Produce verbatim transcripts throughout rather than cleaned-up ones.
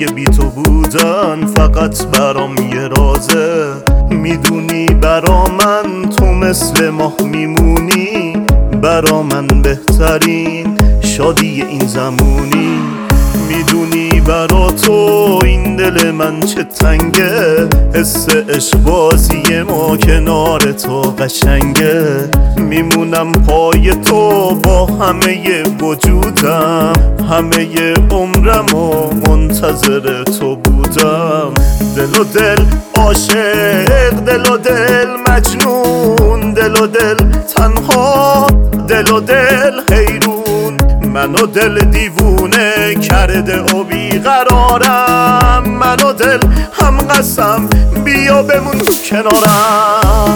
اگه بی تو بودن فقط برام یه رازه. میدونی برا من تو مثل ماه میمونی، برا من بهترین شادی این زمونی. میدونی برا تو این دل من چه تنگه، حس عشق بازی ما کنار تو قشنگه. میمونم پای تو با همه وجودم، همه عمرم و منتظر تو بودم. دل و دل عاشق، دل و دل مجنون، دل و دل تنها، دل و دل حیرون. منو دل دیوونه کرده و بیقرارم، منو دل هم قسم بیا بمون کنارم.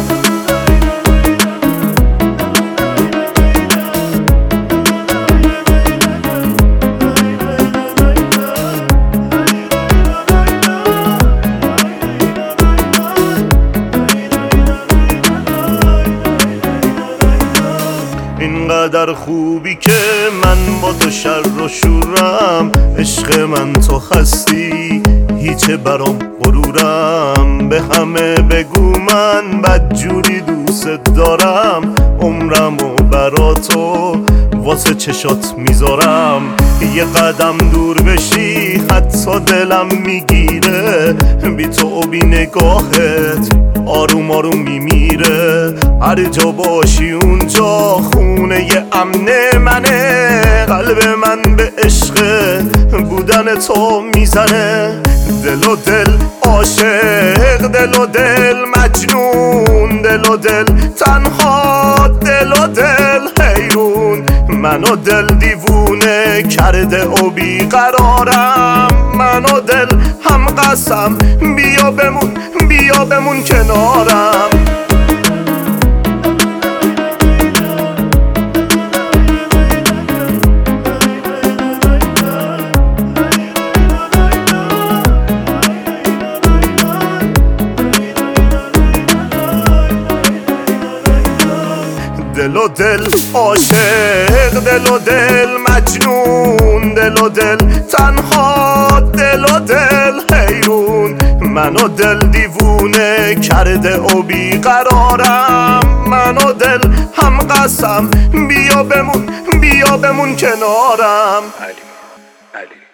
اینقدر خوبی که من با تو شر و شورم، عشق من تو هستی هیچ برام غرورم. به همه بگو من بدجوری دوست دارم، عمرمو برا تو واسه چشات میذارم. یه قدم دور بشی حتی دلم میگیره، بی تو و بی نگاهت آروم آروم میمیره. هر جا باشی اونجا خونه ی امن منه، قلب من به عشق بودن تو میزنه. دل و دل عاشق، دل و دل مجنون، دل و دل تنها، دل و دل حیرون. منو دل دیوونه کرده و بیقرارم، منو دل هم قسم بیا بمون بیا بمون کنارم. دل و دل عاشق، دل و دل مجنون، دل و دل تنها، دل و دل حیرون. منو دل دیوونه کرده و بیقرارم، منو دل هم قسم بیا بمون بیا بمون کنارم. علی علی